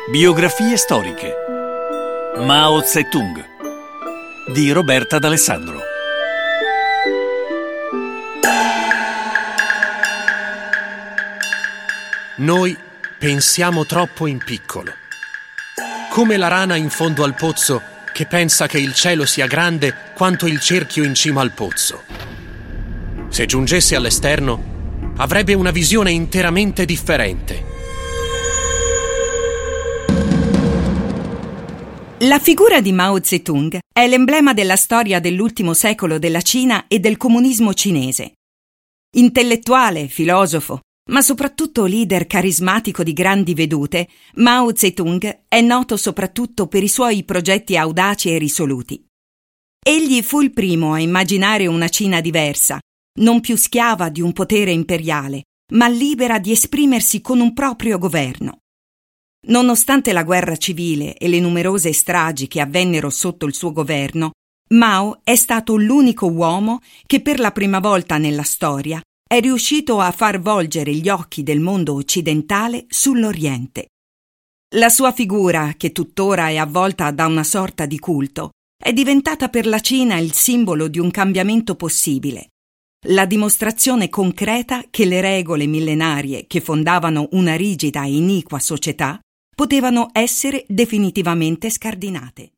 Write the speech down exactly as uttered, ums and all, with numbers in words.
Biografie storiche. Mao Zedong di Roberta D'Alessandro. Noi pensiamo troppo in piccolo. Come la rana in fondo al pozzo che pensa che il cielo sia grande quanto il cerchio in cima al pozzo. Se giungesse all'esterno, avrebbe una visione interamente differente. La figura di Mao Zedong è l'emblema della storia dell'ultimo secolo della Cina e del comunismo cinese. Intellettuale, filosofo, ma soprattutto leader carismatico di grandi vedute, Mao Zedong è noto soprattutto per i suoi progetti audaci e risoluti. Egli fu il primo a immaginare una Cina diversa, non più schiava di un potere imperiale, ma libera di esprimersi con un proprio governo. Nonostante la guerra civile e le numerose stragi che avvennero sotto il suo governo, Mao è stato l'unico uomo che per la prima volta nella storia è riuscito a far volgere gli occhi del mondo occidentale sull'Oriente. La sua figura, che tuttora è avvolta da una sorta di culto, è diventata per la Cina il simbolo di un cambiamento possibile, la dimostrazione concreta che le regole millenarie che fondavano una rigida e iniqua società potevano essere definitivamente scardinate.